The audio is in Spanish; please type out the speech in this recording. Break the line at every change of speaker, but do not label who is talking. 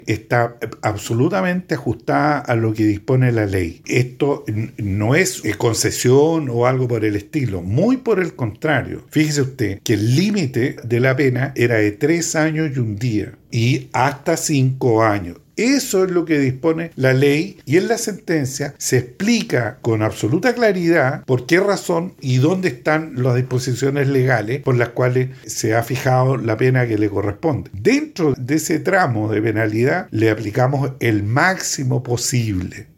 está absolutamente ajustada a lo que dispone la ley. Esto no es concesión o algo por el estilo, muy por el contrario. Fíjese usted que el límite de la pena era de 3 años y un día y hasta 5 años. Eso es lo que dispone la ley, y en la sentencia se explica con absoluta claridad por qué razón y dónde están las disposiciones legales por las cuales se ha fijado la pena que le corresponde. Dentro de ese tramo de penalidad le aplicamos el máximo posible.